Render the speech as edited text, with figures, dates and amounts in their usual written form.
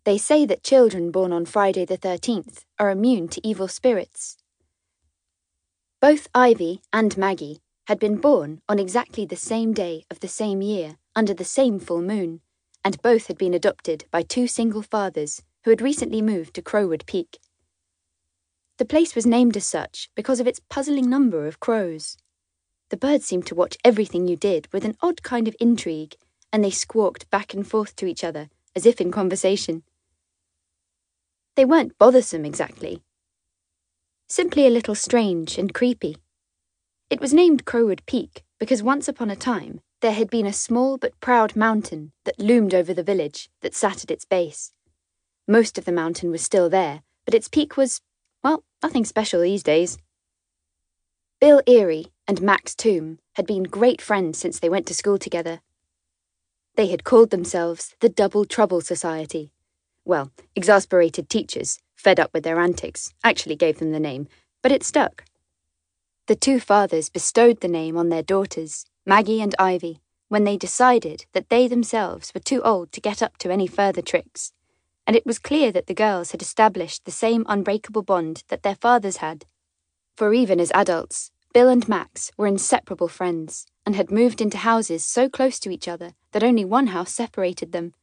They say that children born on Friday the 13th are immune to evil spirits. Both Ivy and Maggie had been born on exactly the same day of the same year, under the same full moon, and both had been adopted by two single fathers who had recently moved to Crowwood Peak. The place was named as such because of its puzzling number of crows. The birds seemed to watch everything you did with an odd kind of intrigue, and they squawked back and forth to each other, as if in conversation. They weren't bothersome exactly. Simply a little strange and creepy. It was named Crowwood Peak because once upon a time there had been a small but proud mountain that loomed over the village that sat at its base. Most of the mountain was still there, but its peak was, well, nothing special these days. Bill Erie and Max Toom had been great friends since they went to school together. They had called themselves the Double Trouble Society. Well, exasperated teachers, fed up with their antics, actually gave them the name, but it stuck. The two fathers bestowed the name on their daughters, Maggie and Ivy, when they decided that they themselves were too old to get up to any further tricks, and it was clear that the girls had established the same unbreakable bond that their fathers had. For even as adults, Bill and Max were inseparable friends and had moved into houses so close to each other that only one house separated them.